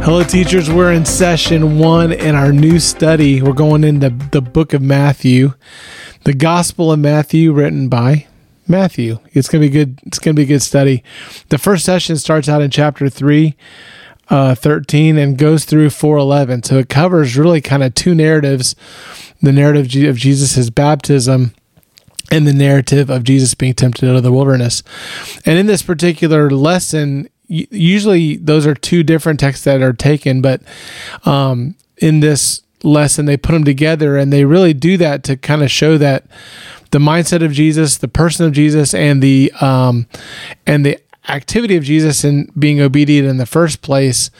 Hello, teachers. We're in session 1 in our new study. We're going into the book of Matthew, the Gospel of Matthew, written by Matthew. It's going to be good. It's going to be a good study. The first session starts out in chapter 3, 13, and goes through 4:11. So it covers really kind of two narratives: the narrative of Jesus' baptism and the narrative of Jesus being tempted out of the wilderness. And in this particular lesson, usually those are two different texts that are taken, but in this lesson, they put them together, and they really do that to kind of show that the mindset of Jesus, the person of Jesus, and the activity of Jesus in being obedient in the first place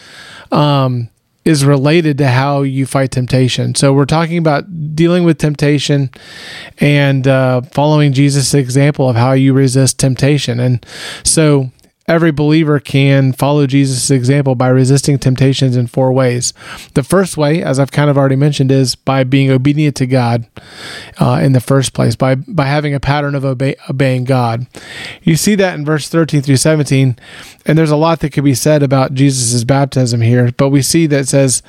is related to how you fight temptation. So we're talking about dealing with temptation and following Jesus' example of how you resist temptation. And so every believer can follow Jesus' example by resisting temptations in 4 ways. The first way, as I've kind of already mentioned, is by being obedient to God in the first place, by having a pattern of obeying God. You see that in verse 13 through 17, and there's a lot that could be said about Jesus' baptism here, but we see that it says,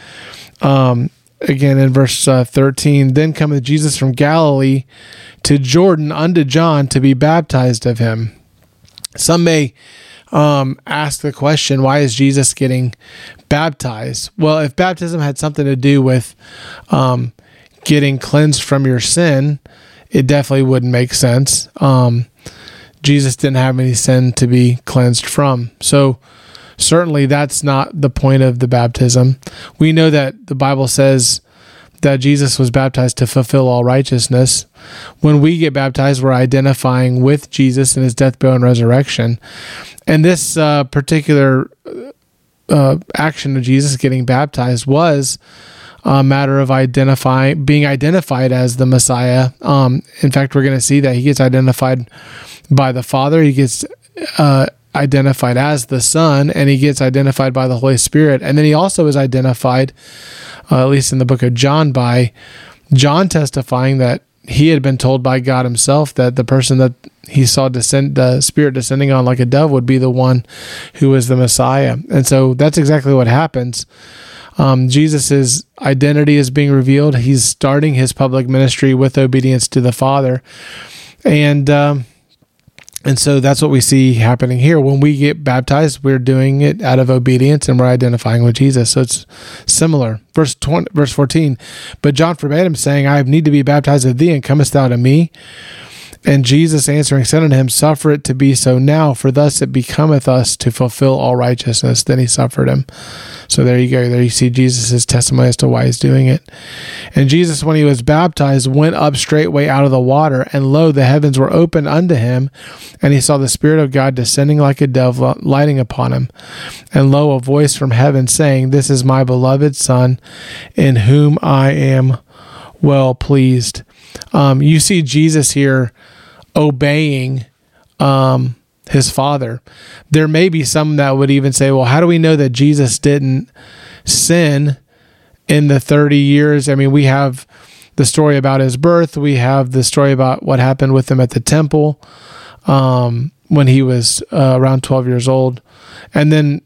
again in verse 13, "Then cometh Jesus from Galilee to Jordan unto John to be baptized of him." Some may ask the question, why is Jesus getting baptized? Well, if baptism had something to do with getting cleansed from your sin, it definitely wouldn't make sense. Jesus didn't have any sin to be cleansed from. So certainly that's not the point of the baptism. We know that the Bible says that Jesus was baptized to fulfill all righteousness. When we get baptized, we're identifying with Jesus in his death, burial, and resurrection. And this particular action of Jesus getting baptized was a matter of being identified as the Messiah. In fact, we're going to see that he gets identified by the Father. He gets identified as the Son, and he gets identified by the Holy Spirit. And then he also is identified, at least in the book of John, by John testifying that he had been told by God himself that the person that he saw the Spirit descending on like a dove would be the one who was the Messiah. And so that's exactly what happens. Jesus' identity is being revealed. He's starting his public ministry with obedience to the Father. And so that's what we see happening here. When we get baptized, we're doing it out of obedience, and we're identifying with Jesus. So it's similar. Verse 14, "But John forbade him, saying, I need to be baptized of thee, and comest thou to me? And Jesus answering said unto him, Suffer it to be so now, for thus it becometh us to fulfill all righteousness. Then he suffered him." So there you go. There you see Jesus' testimony as to why he's doing it. "And Jesus, when he was baptized, went up straightway out of the water, and lo, the heavens were opened unto him, and he saw the Spirit of God descending like a dove, lighting upon him. And lo, a voice from heaven saying, This is my beloved Son, in whom I am well pleased." You see Jesus here obeying his Father. There may be some that would even say, well, how do we know that Jesus didn't sin in the 30 years? I mean, we have the story about his birth. We have the story about what happened with him at the temple when he was around 12 years old. And then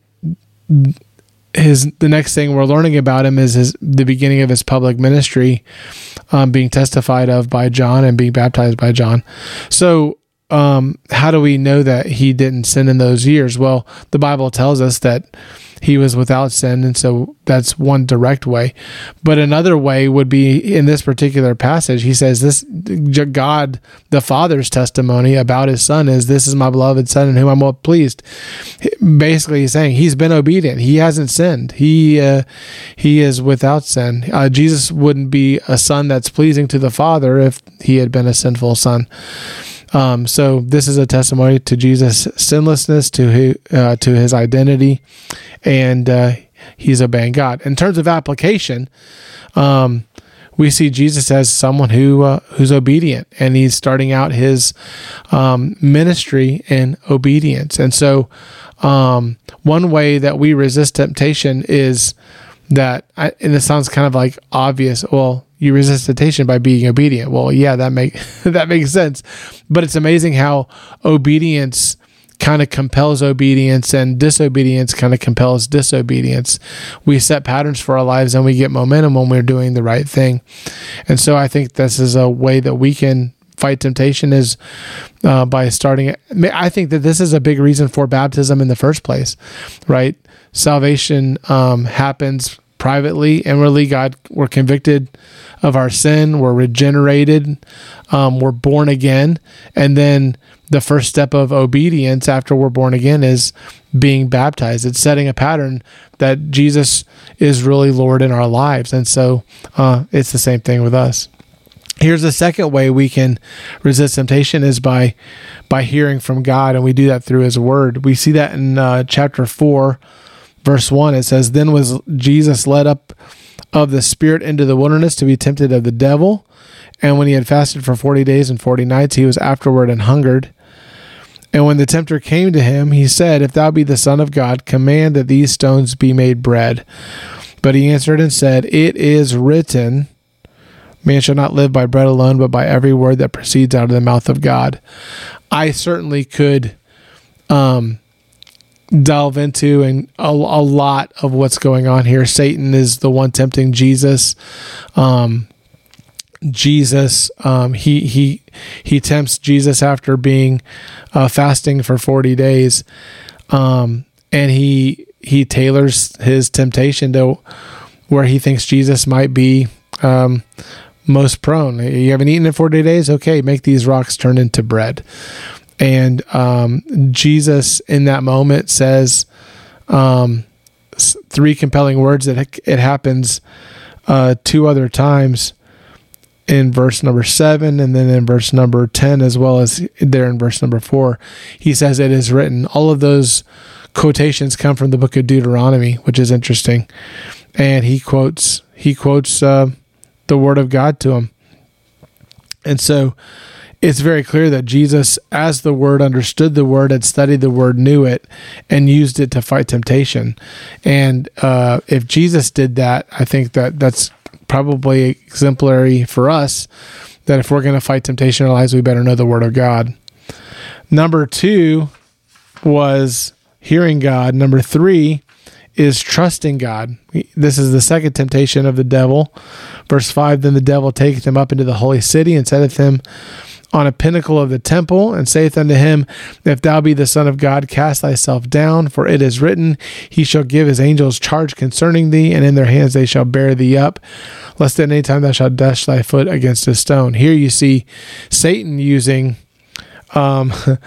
the next thing we're learning about him is the beginning of his public ministry, being testified of by John and being baptized by John. So how do we know that he didn't sin in those years? Well, the Bible tells us that he was without sin, and so that's one direct way. But another way would be in this particular passage. He says this: God, the Father's testimony about his Son is, "This is my beloved Son in whom I'm well pleased." Basically, he's saying he's been obedient. He hasn't sinned. He is without sin. Jesus wouldn't be a son that's pleasing to the Father if he had been a sinful son. So this is a testimony to Jesus' sinlessness, to his identity, and he's obeying God. In terms of application, we see Jesus as someone who's obedient, and he's starting out his ministry in obedience. And so one way that we resist temptation is that, and it sounds kind of like obvious, well, you resist temptation by being obedient. Well, yeah, that makes sense. But it's amazing how obedience kind of compels obedience, and disobedience kind of compels disobedience. We set patterns for our lives and we get momentum when we're doing the right thing. And so I think this is a way that we can fight temptation, is by starting it. I think that this is a big reason for baptism in the first place, right? Salvation happens privately, inwardly. We're convicted of our sin, we're regenerated, we're born again, and then the first step of obedience after we're born again is being baptized. It's setting a pattern that Jesus is really Lord in our lives. And so it's the same thing with us. Here's the second way we can resist temptation, is by hearing from God, and we do that through His Word. We see that in chapter 4, verse 1. It says, "Then was Jesus led up of the Spirit into the wilderness to be tempted of the devil. And when he had fasted for 40 days and 40 nights, he was afterward and hungered. And when the tempter came to him, he said, If thou be the Son of God, command that these stones be made bread. But he answered and said, It is written, Man shall not live by bread alone, but by every word that proceeds out of the mouth of God." I certainly could delve into a lot of what's going on here. Satan is the one tempting Jesus. He tempts Jesus after being fasting for 40 days, and he tailors his temptation to where he thinks Jesus might be most prone. You haven't eaten in 40 days? Okay, make these rocks turn into bread. And Jesus in that moment says three compelling words. That it happens two other times in verse number 7, and then in verse number 10, as well as there in verse number 4. He says, "It is written." All of those quotations come from the book of Deuteronomy, which is interesting. And he quotes the word of God to him. And so it's very clear that Jesus, as the Word, understood the Word, had studied the Word, knew it, and used it to fight temptation. And if Jesus did that, I think that's probably exemplary for us, that if we're going to fight temptation in our lives, we better know the Word of God. Number 2 was hearing God. Number 3 is trusting God. This is the second temptation of the devil. Verse 5, "Then the devil taketh him up into the holy city, and setteth him on a pinnacle of the temple, and saith unto him, If thou be the Son of God, cast thyself down, for it is written, He shall give His angels charge concerning thee, and in their hands they shall bear thee up, lest at any time thou shalt dash thy foot against a stone." Here you see Satan using the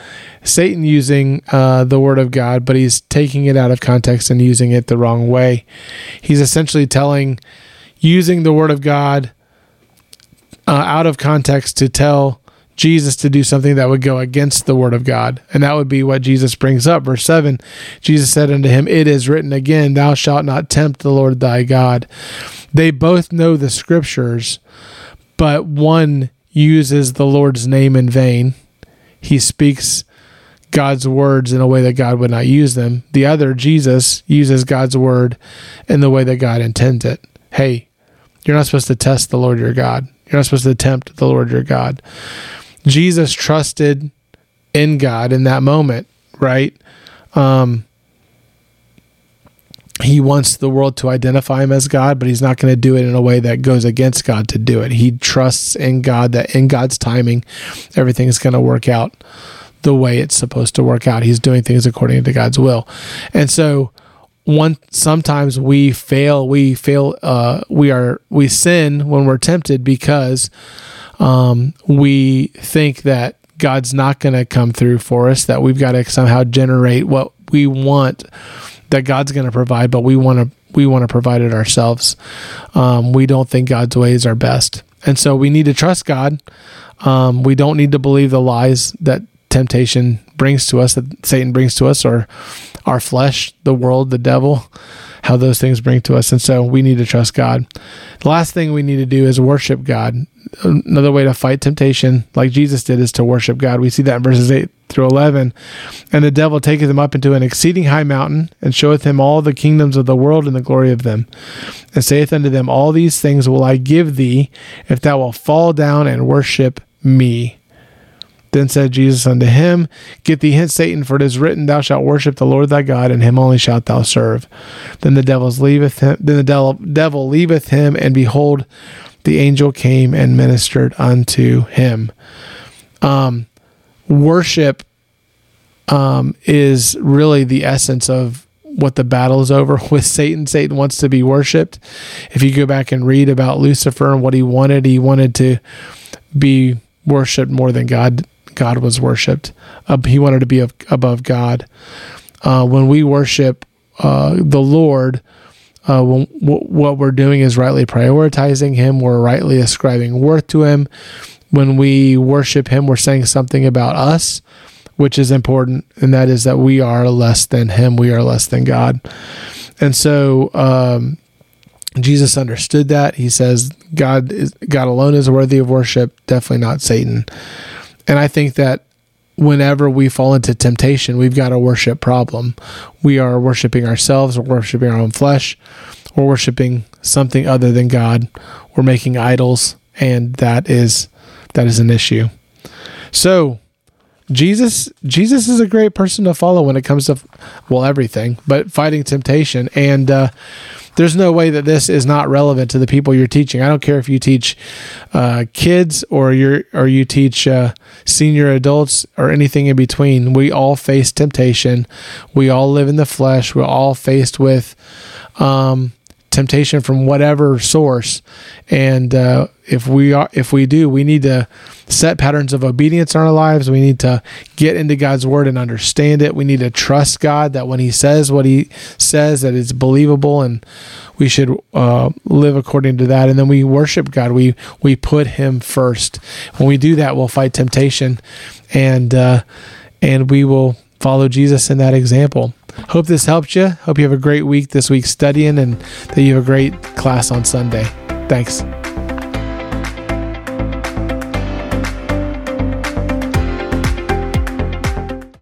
Word of God, but he's taking it out of context and using it the wrong way. He's essentially using the Word of God out of context to tell Jesus to do something that would go against the Word of God. And that would be what Jesus brings up. Verse 7, Jesus said unto him, "It is written again, Thou shalt not tempt the Lord thy God." They both know the Scriptures, but one uses the Lord's name in vain. He speaks God's words in a way that God would not use them. The other, Jesus, uses God's word in the way that God intends it. Hey, you're not supposed to test the Lord your God. You're not supposed to tempt the Lord your God. Jesus trusted in God in that moment, right? He wants the world to identify him as God, but he's not going to do it in a way that goes against God to do it. He trusts in God, that in God's timing, everything is going to work out the way it's supposed to work out. He's doing things according to God's will. And so sometimes we fail, we sin when we're tempted because we think that God's not going to come through for us, that we've got to somehow generate what we want that God's going to provide, but we want to provide it ourselves. We don't think God's ways are best. And so we need to trust God. We don't need to believe the lies that temptation brings to us, that Satan brings to us, or our flesh, the world, the devil, how those things bring to us. And so we need to trust God. The last thing we need to do is worship God. Another way to fight temptation, like Jesus did, is to worship God. We see that in verses 8 through 11. "And the devil taketh him up into an exceeding high mountain, and showeth him all the kingdoms of the world and the glory of them, and saith unto them, All these things will I give thee, if thou wilt fall down and worship me. Then said Jesus unto him, Get thee hence, Satan, for it is written, Thou shalt worship the Lord thy God, and him only shalt thou serve. Then the devil leaveth him, and behold, the angel came and ministered unto him. Worship is really the essence of what the battle is over with Satan. Satan wants to be worshipped. If you go back and read about Lucifer and what he wanted to be worshipped more than God was worshipped. He wanted to be above God. When we worship the Lord, what we're doing is rightly prioritizing him. We're rightly ascribing worth to him. When we worship him, we're saying something about us, which is important, and that is that we are less than him. We are less than God. And so Jesus understood that. He says God alone is worthy of worship, definitely not Satan. And I think that whenever we fall into temptation, we've got a worship problem. We are worshiping ourselves, we're worshiping our own flesh, we're worshiping something other than God. We're making idols, and that is an issue. So Jesus is a great person to follow when it comes to, everything, but fighting temptation. And there's no way that this is not relevant to the people you're teaching. I don't care if you teach kids or you teach senior adults or anything in between. We all face temptation. We all live in the flesh. We're all faced with temptation from whatever source. And if we do, we need to set patterns of obedience in our lives. We need to get into God's word and understand it. We need to trust God that when he says what he says, that it's believable, and we should live according to that. And then we worship God. We put him first. When we do that, we'll fight temptation, and we will follow Jesus in that example. Hope this helped you. Hope you have a great week this week studying, and that you have a great class on Sunday. Thanks.